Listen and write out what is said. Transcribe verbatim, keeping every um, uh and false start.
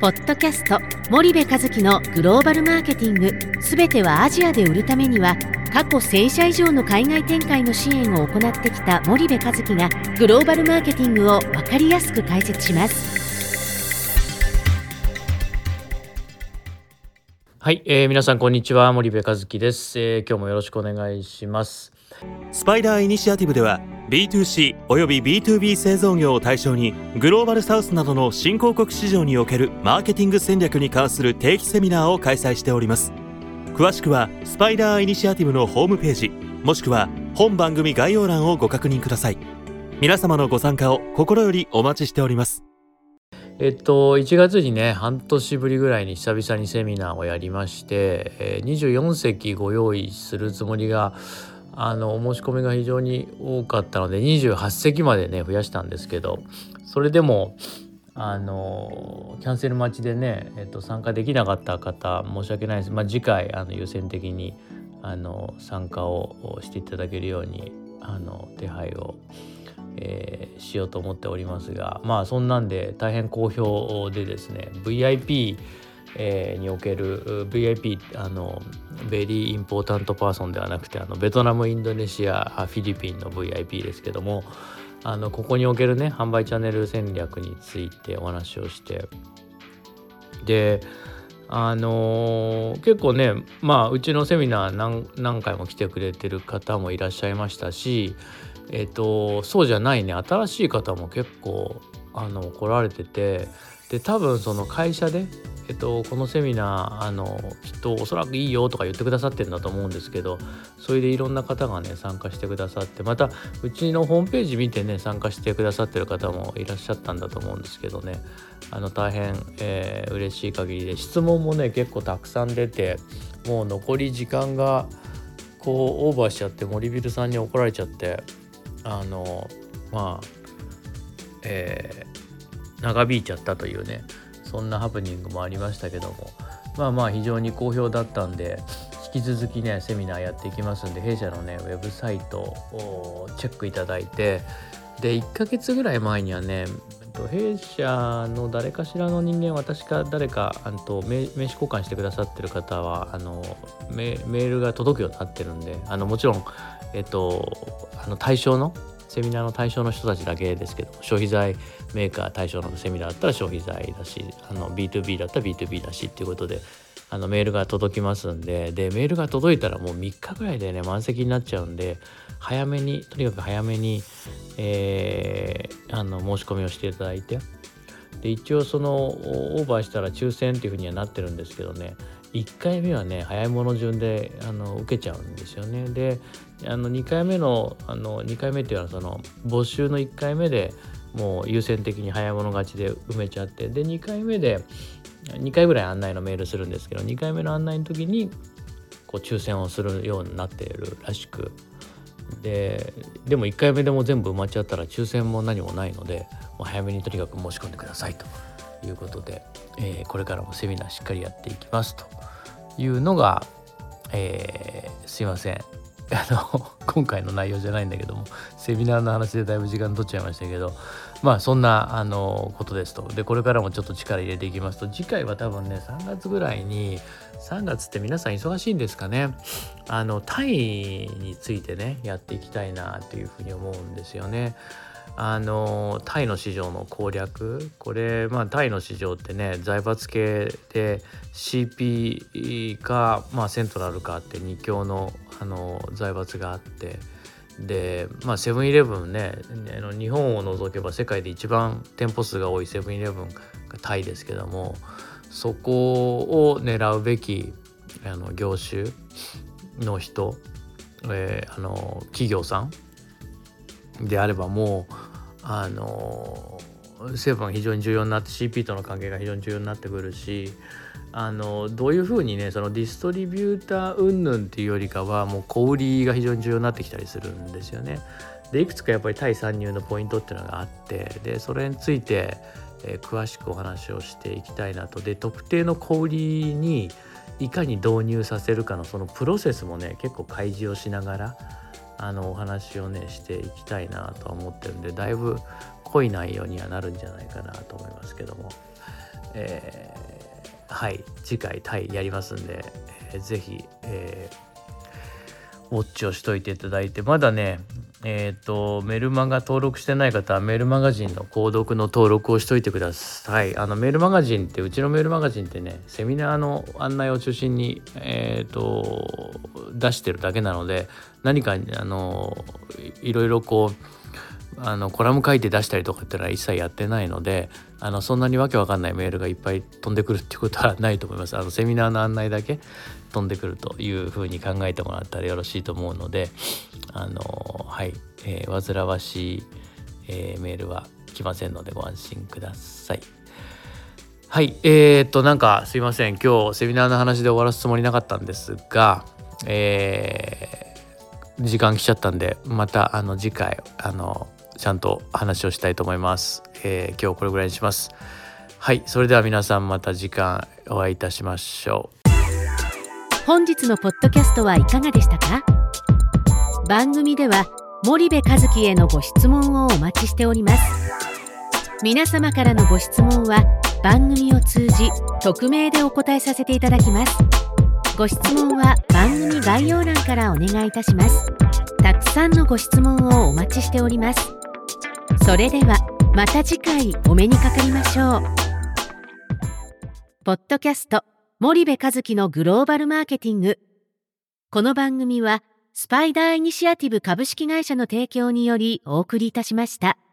ポッドキャスト森部一樹のグローバルマーケティング、すべてはアジアで売るためには、過去せんしゃ以上の海外展開の支援を行ってきた森部一樹がグローバルマーケティングを分かりやすく解説します。 はい、えー、皆さんこんにちは、森部一樹です、えー、今日もよろしくお願いします。 スパイダーイニシアティブでは ビーツーシー および ビーツービー 製造業を対象にグローバルサウスなどの新興国市場におけるマーケティング戦略に関する定期セミナーを開催しております。詳しくはスパイダーイニシアティブのホームページ、もしくは本番組概要欄をご確認ください。皆様のご参加を心よりお待ちしております。 えっといちがつにね、半年ぶりぐらいに久々にセミナーをやりまして、えー、にじゅうよん席ご用意するつもりが、あのお申し込みが非常に多かったのでにじゅうはち席までね増やしたんですけど、それでもあのキャンセル待ちでね、えっと、参加できなかった方申し訳ないです。まあ、次回あの優先的にあの参加をしていただけるようにあの手配を、えー、しようと思っておりますが、まあそんなんで大変好評でですね、 ブイアイピーえー、における ブイアイピー あのベリーインポータントパーソンではなくて、あのベトナム、インドネシア、フィリピンの ブイアイピー ですけども、あのここにおけるね販売チャンネル戦略についてお話をして、であのー、結構ね、まあうちのセミナー 何, 何回も来てくれてる方もいらっしゃいましたし、えっとそうじゃないね新しい方も結構あの来られてて、で多分その会社でえっと、このセミナーあのきっとおそらくいいよとか言ってくださってるんだと思うんですけど、それでいろんな方がね参加してくださって、またうちのホームページ見てね参加してくださってる方もいらっしゃったんだと思うんですけどね、あの大変、えー、嬉しい限りで、質問もね結構たくさん出て、もう残り時間がこうオーバーしちゃって、森ビルさんに怒られちゃって、あのまあ、えー、長引いちゃったというね、そんなハプニングもありましたけども、まあまあ非常に好評だったんで、引き続きねセミナーやっていきますんで、弊社のねウェブサイトをチェックいただいて、でいっかげつぐらい前にはね、弊社の誰かしらの人間、私か誰かあのと 名, 名刺交換してくださってる方はあの メ, メールが届くようになってるんで、あのもちろんえっとあの対象のセミナーの対象の人たちだけですけど、消費財メーカー対象のセミナーだったら消費財だし、あの ビーツービー だったら ビーツービー だしっていうことで、あのメールが届きますんで、でメールが届いたらもうみっかぐらいでね満席になっちゃうんで、早めにとにかく早めに、えー、あの申し込みをしていただいて、で一応そのオーバーしたら抽選っていうふうにはなってるんですけどね、いっかいめはね早いもの順であの受けちゃうんですよね。であのにかいめのあのにかいめっていうのはその募集のいっかいめでもう優先的に早い者勝ちで埋めちゃって、でにかいめでにかいぐらい案内のメールするんですけど、にかいめの案内の時にこう抽選をするようになっているらしく、ででもいっかいめでも全部埋まっちゃったら抽選も何もないので、もう早めにとにかく申し込んでくださいということで、えー、これからもセミナーしっかりやっていきますというのが、えー、すいませんあの今回の内容じゃないんだけども、セミナーの話でだいぶ時間取っちゃいましたけど、まあそんなあのことですと。でこれからもちょっと力入れていきますと、次回は多分ねさんがつぐらいに、さんがつって皆さん忙しいんですかね、あのタイについてねやっていきたいなというふうに思うんですよね。あのタイの市場の攻略、これまあタイの市場ってね財閥系で シーピー か、まあ、セントラルかってに強のあの財閥があって、でまあセブンイレブンね、あの日本を除けば世界で一番店舗数が多いセブンイレブンがタイですけども、そこを狙うべきあの業種の人、えー、あの企業さんであれば、もうあのセブン非常に重要になって シーピー との関係が非常に重要になってくるし、あのどういうふうにねそのディストリビューター云々っていうよりかは、もう小売りが非常に重要になってきたりするんですよね。でいくつかやっぱり対参入のポイントっていうのがあって、でそれについて、えー、詳しくお話をしていきたいなと。で特定の小売りにいかに導入させるかのそのプロセスもね結構開示をしながらあのお話をねしていきたいなとは思ってるんで、だいぶ濃い内容にはなるんじゃないかなと思いますけども、 えー、はい次回タイやりますんで、えー、ぜひ、えー、ウォッチをしといていただいて、まだねえっとメルマガ登録してない方はメールマガジンの購読の登録をしといてください。あのメールマガジンってうちのメールマガジンってねセミナーの案内を中心にえっと出してるだけなので、何かあのいろいろこうあのコラム書いて出したりとかっていうのは一切やってないので、あのそんなにわけわかんないメールがいっぱい飛んでくるっていうことはないと思います。あのセミナーの案内だけ飛んでくるというふうに考えてもらったらよろしいと思うので、あのはい、えー、煩わしい、えー、メールは来ませんのでご安心ください。はい、えー、っとなんかすいません、今日セミナーの話で終わらすつもりなかったんですが、えー、時間来ちゃったんで、またあの次回あのちゃんと話をしたいと思います。えー、今日これぐらいにします。はい、それでは皆さんまた次回お会いいたしましょう。 本日のポッドキャストはいかがでしたか？番組では森部一樹へのご質問をお待ちしております。皆様からのご質問は番組を通じ匿名でお答えさせていただきます。ご質問は番組概要欄からお願いいたします。たくさんのご質問をお待ちしております。それではまた次回お目にかかりましょう。ポッドキャスト森部一樹のグローバルマーケティング。この番組はスパイダーイニシアティブ株式会社の提供によりお送りいたしました。